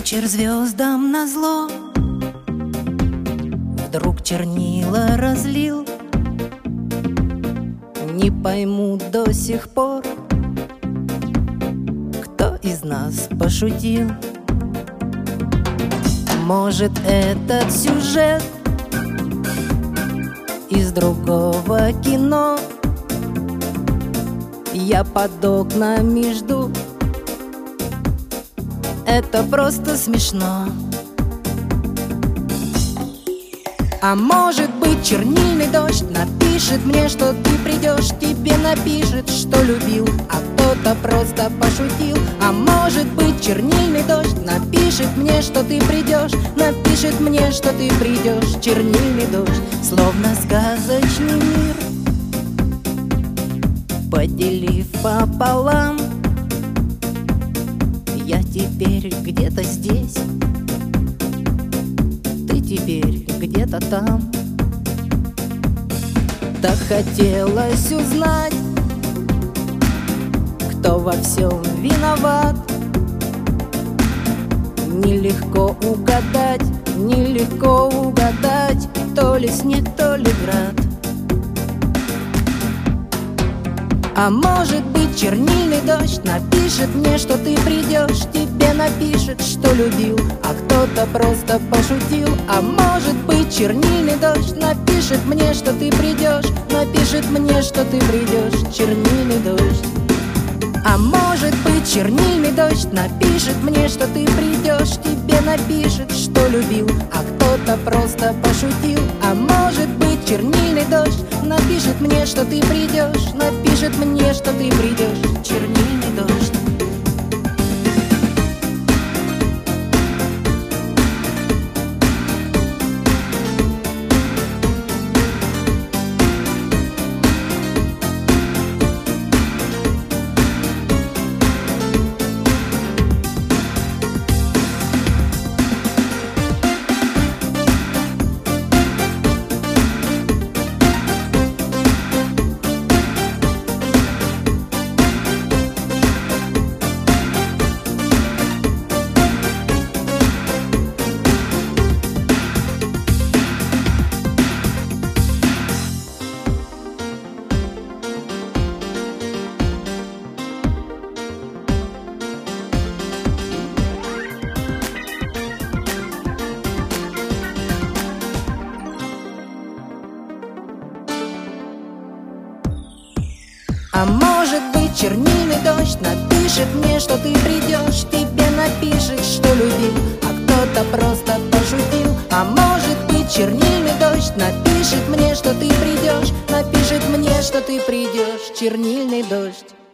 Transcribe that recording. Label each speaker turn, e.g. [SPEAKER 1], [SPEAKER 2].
[SPEAKER 1] вечер звездам назло вдруг чернила разлил. Не пойму до сих пор, кто из нас пошутил. Может, этот сюжет из другого кино. Я под окнами жду, это просто смешно. А может быть, чернильный дождь напишет мне, что ты придешь, тебе напишет, что любил, а кто-то просто пошутил. А может быть, чернильный дождь напишет мне, что ты придешь, напишет мне, что ты придешь. Чернильный дождь, словно сказочный мир, поделив пополам. Я теперь где-то здесь, ты теперь где-то там. Так хотелось узнать, кто во всем виноват. Нелегко угадать, нелегко угадать, то ли снег, то ли град. А может быть, чернильный дождь напишет мне, что ты придешь, тебе напишет, что любил, а кто-то просто пошутил. А может быть, чернильный дождь напишет мне, что ты придешь, напишет мне, что ты придешь. Чернильный дождь. А может быть, чернильный дождь напишет мне, что ты придешь, тебе напишет, что любил, а кто-то просто пошутил. А может быть, чернильный дождь напишет мне, что ты придешь, напишет мне, что ты придешь. Чернильный дождь. А может быть, чернильный дождь напишет мне, что ты придешь, тебе напишет, что любил, а кто-то просто пошутил. А может быть, чернильный дождь напишет мне, что ты придешь, напишет мне, что ты придешь. Чернильный дождь.